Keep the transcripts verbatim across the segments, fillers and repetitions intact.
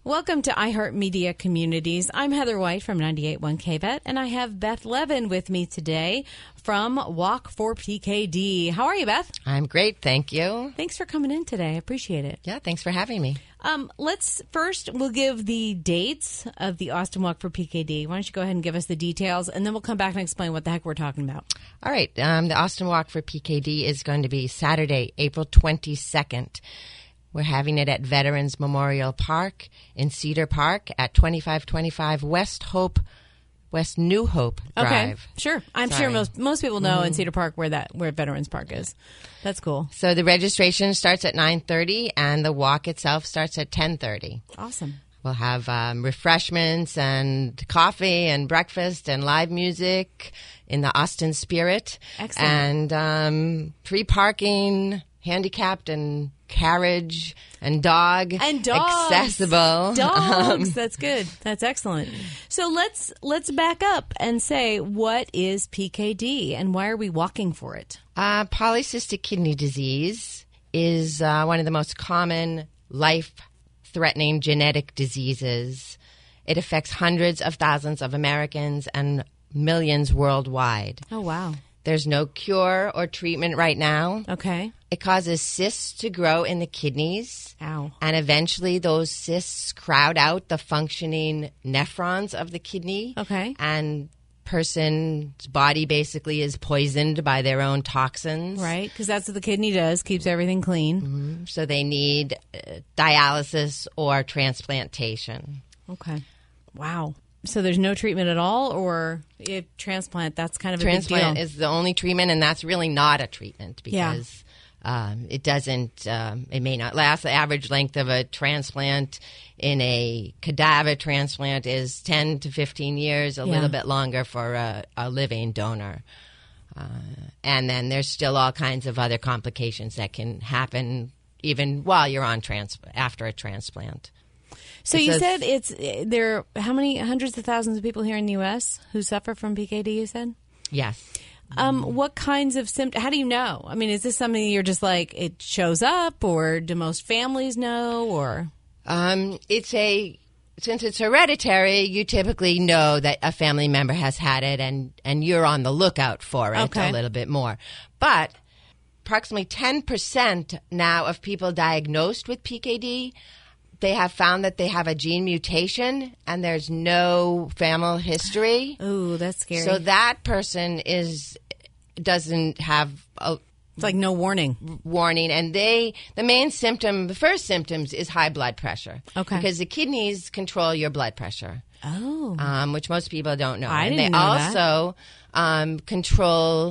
Welcome to iHeartMedia Communities. I'm Heather White from ninety-eight point one K V E T, and I have Beth Levin with me today from Walk for P K D. How are you, Beth? I'm great, thank you. Thanks for coming in today. I appreciate it. Yeah, thanks for having me. Um, let's first, we'll give the dates of the Austin Walk for P K D. Why don't you go ahead and give us the details, and then we'll come back and explain what the heck we're talking about. All right. Um, the Austin Walk for P K D is going to be Saturday, April twenty-second. We're having it at Veterans Memorial Park in Cedar Park at twenty-five twenty-five West Hope, West New Hope Drive. Okay, sure. I'm Sorry. sure most most people know Mm-hmm. in Cedar Park where that where Veterans Park is. That's cool. So the registration starts at nine thirty, and the walk itself starts at ten thirty. Awesome. We'll have um, refreshments and coffee and breakfast and live music in the Austin spirit. Excellent. And um, free parking, handicapped and carriage and dog. And dogs. Accessible. Dogs. Um, That's good. That's excellent. So let's let's back up and say, what is P K D and why are we walking for it? uh, polycystic kidney disease is uh, one of the most common life-threatening genetic diseases. It affects hundreds of thousands of Americans and millions worldwide. Oh, wow. There's no cure or treatment right now. Okay. It causes cysts to grow in the kidneys. Ow. And eventually those cysts crowd out the functioning nephrons of the kidney. Okay. And person's body basically is poisoned by their own toxins. Right, because that's what the kidney does, keeps everything clean. Mm-hmm. So they need uh, dialysis or transplantation. Okay. Wow. So there's no treatment at all, or if transplant, that's kind of a Transplant big deal. is the only treatment, and that's really not a treatment Yeah. because um, it doesn't, um, it may not last. The average length of a transplant in a cadaver transplant is ten to fifteen years, a Yeah. little bit longer for a, a living donor. Uh, and then there's still all kinds of other complications that can happen even while you're on trans- after a transplant. So It you says- said it's there are how many hundreds of thousands of people here in the U S who suffer from P K D, you said? Yes. Um, what kinds of symptoms? How do you know? I mean, is this something you're just like, it shows up, or do most families know, or? Um, it's a since it's hereditary, you typically know that a family member has had it, and and you're on the lookout for it Okay. a little bit more. But approximately ten percent now of people diagnosed with P K D, they have found that they have a gene mutation, and there's no family history. Ooh, that's scary. So that person is doesn't have a it's like no warning. warning, and they the main symptom, the first symptoms is high blood pressure. Okay. Because the kidneys control your blood pressure, Oh. um, which most people don't know. I and didn't they know that. also um, control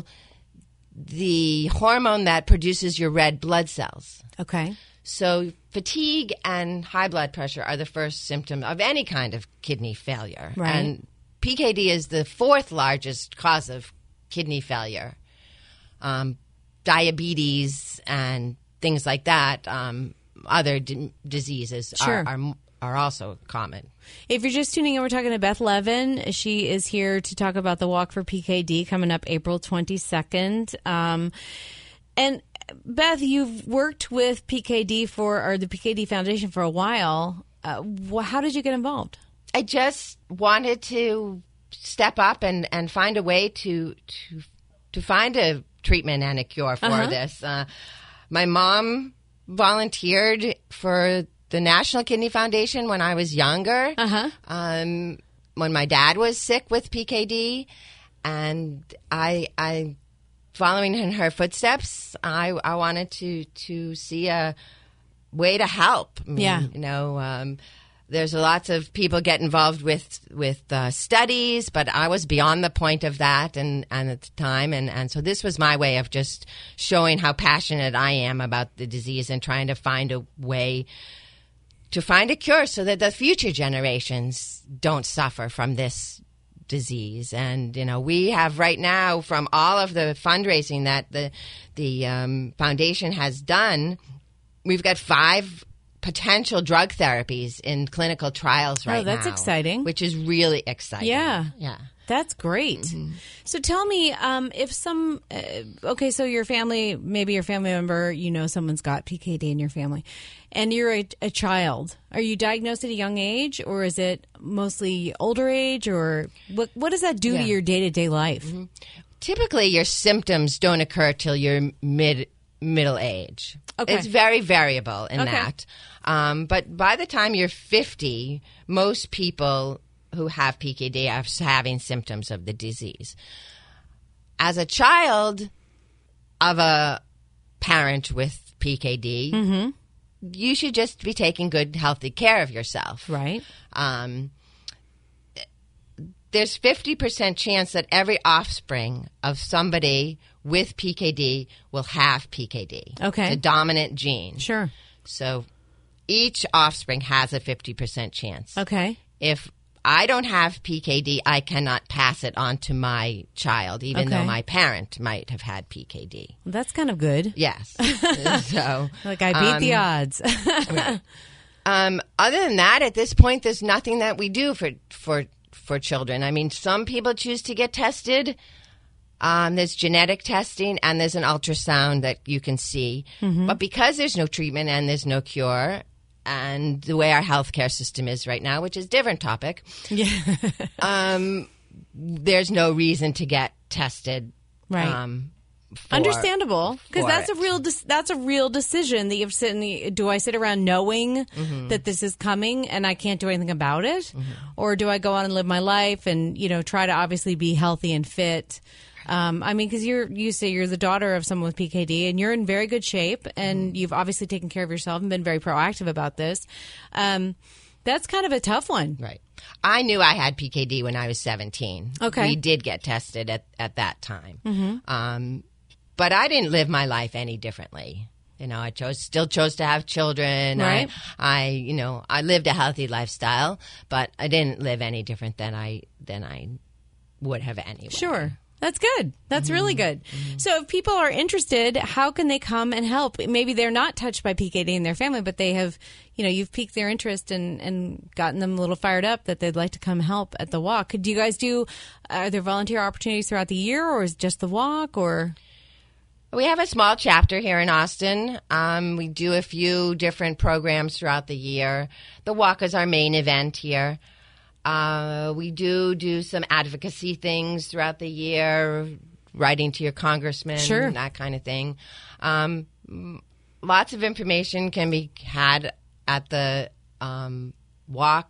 the hormone that produces your red blood cells. Okay. So fatigue and high blood pressure are the first symptom of any kind of kidney failure. Right. And P K D is the fourth largest cause of kidney failure. Um, diabetes and things like that, um, other d- diseases Sure. are, are are also common. If you're just tuning in, we're talking to Beth Levin. She is here to talk about the Walk for P K D coming up April twenty-second. Um, and Beth, you've worked with P K D for, or the P K D Foundation for a while. Uh, wh- how did you get involved? I just wanted to step up and, and find a way to to to find a treatment and a cure for Uh-huh. this. Uh, my mom volunteered for the National Kidney Foundation when I was younger. Uh-huh. Um, when my dad was sick with P K D, and I, I, following in her footsteps, I, I wanted to to see a way to help. I mean, Yeah. you know. Um, There's lots of people get involved with with uh, studies, but I was beyond the point of that, and, and at the time, and, and so this was my way of just showing how passionate I am about the disease and trying to find a way to find a cure so that the future generations don't suffer from this disease. And you know, we have right now, from all of the fundraising that the the um, foundation has done, we've got five potential drug therapies in clinical trials right now. Oh, that's exciting. Which is really exciting. Yeah. Yeah. That's great. Mm-hmm. So tell me, um, if some, uh, okay, so your family, maybe your family member, you know someone's got P K D in your family, and you're a, a child. Are you diagnosed at a young age, or is it mostly older age, or what, what does that do yeah. to your day-to-day life? Mm-hmm. Typically, your symptoms don't occur till you're mid middle age. Okay. It's very variable in okay. that. Um, but by the time you're fifty, most people who have P K D are having symptoms of the disease. As a child of a parent with P K D, mm-hmm. you should just be taking good, healthy care of yourself. Right. Um, there's fifty percent chance that every offspring of somebody with P K D will have P K D. Okay. It's a dominant gene. Sure. So each offspring has a fifty percent chance. Okay. If I don't have P K D, I cannot pass it on to my child, even okay. though my parent might have had P K D. Well, that's kind of good. Yes. So, like I beat um, the odds. Right. Um, other than that, at this point, there's nothing that we do for for for children. I mean, some people choose to get tested. Um, there's genetic testing, and there's an ultrasound that you can see. Mm-hmm. But because there's no treatment and there's no cure, and the way our healthcare system is right now, which is a different topic, yeah. um, there's no reason to get tested. Right. Um, for, Understandable, because that's it. a real de- that's a real decision that you've sit in the, do I sit around knowing mm-hmm. that this is coming and I can't do anything about it, mm-hmm. or or do I go on and live my life and you know try to obviously be healthy and fit? Um, I mean, because you're you say you're the daughter of someone with P K D, and you're in very good shape, and mm-hmm. you've obviously taken care of yourself and been very proactive about this. Um, that's kind of a tough one, right? I knew I had P K D when I was seventeen. Okay, we did get tested at at that time, mm-hmm. um, but I didn't live my life any differently. You know, I chose still chose to have children. Right. I, I, you know, I lived a healthy lifestyle, but I didn't live any different than I than I would have anyway. Sure. That's good. That's mm-hmm. really good. Mm-hmm. So if people are interested, how can they come and help? Maybe they're not touched by P K D in their family, but they have, you know, you've piqued their interest and, and gotten them a little fired up that they'd like to come help at the walk. Do you guys do, are there volunteer opportunities throughout the year, or is it just the walk, or? We have a small chapter here in Austin. Um, we do a few different programs throughout the year. The walk is our main event here. Uh, we do do some advocacy things throughout the year, writing to your congressman, sure. that kind of thing. Um, lots of information can be had at the um, walk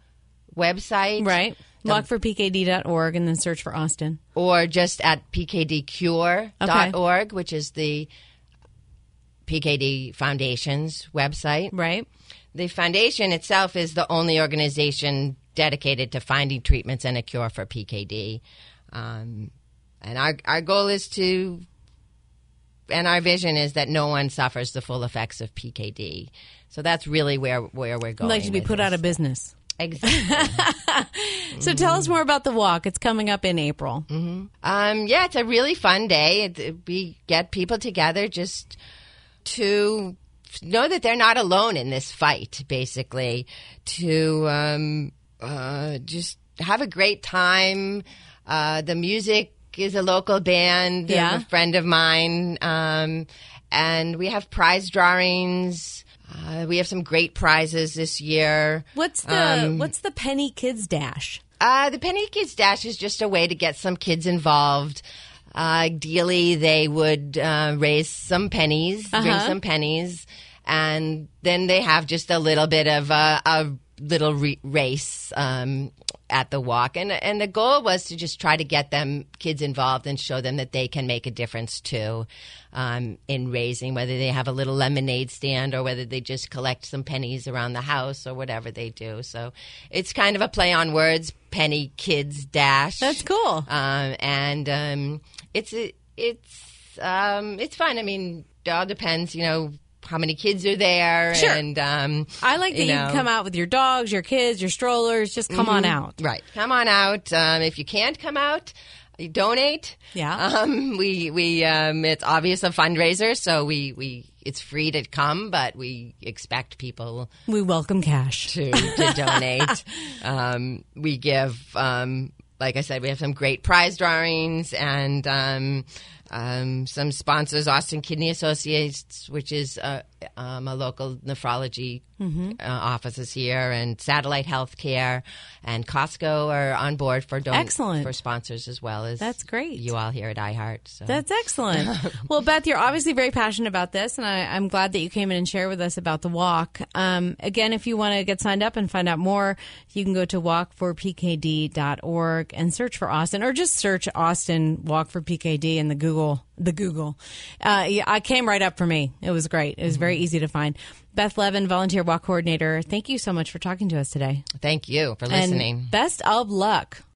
website. Right. walk for P K D dot org and then search for Austin. Or just at P K D cure dot org, okay. which is the P K D Foundation's website. Right. The foundation itself is the only organization dedicated to finding treatments and a cure for P K D. Um, and our our goal is to, and our vision is that no one suffers the full effects of P K D. So that's really where, where we're going. Like to be put this. out of business. Exactly. So tell us more about the walk. It's coming up in April. Mm-hmm. Um, yeah, it's a really fun day. It, it, we get people together just to know that they're not alone in this fight, basically, to um, uh, just have a great time. Uh, the music is a local band yeah. of a friend of mine, um, and we have prize drawings. Uh, we have some great prizes this year. What's the um, What's the Penny Kids Dash? Uh, the Penny Kids Dash is just a way to get some kids involved. Uh, ideally, they would uh, raise some pennies, uh-huh. bring some pennies, and then they have just a little bit of a, a little re- race um, at the walk. And and the goal was to just try to get them kids involved and show them that they can make a difference too um, in raising, whether they have a little lemonade stand or whether they just collect some pennies around the house or whatever they do. So it's kind of a play on words, Penny Kids Dash. That's cool. Um, and um, it's it's um, it's fun. I mean, it all depends, you know, how many kids are there. Sure. And um, I like that you, you know, come out with your dogs, your kids, your strollers. Just come mm-hmm. on out. Right. Come on out. Um, if you can't come out, donate. Yeah. Um, we we um, it's obvious a fundraiser, so we we it's free to come, but we expect people We welcome cash. to, to donate. um, we give, um, like I said, we have some great prize drawings and um, um, some sponsors, Austin Kidney Associates, which is uh, um, a local nephrology mm-hmm. uh, offices here, and Satellite Healthcare and Costco are on board for don- Excellent. for sponsors as well as That's great. you all here at iHeart. So. That's excellent. Well, Beth, you're obviously very passionate about this, and I, I'm glad that you came in and shared with us about the walk. Um, again, if you want to get signed up and find out more, you can go to walk for p k d dot org and search for Austin, or just search Austin Walk for P K D in the Google. The Google. Uh, yeah, it came right up for me. It was great. It was very easy to find. Beth Levin, volunteer walk coordinator, thank you so much for talking to us today. Thank you for listening. And best of luck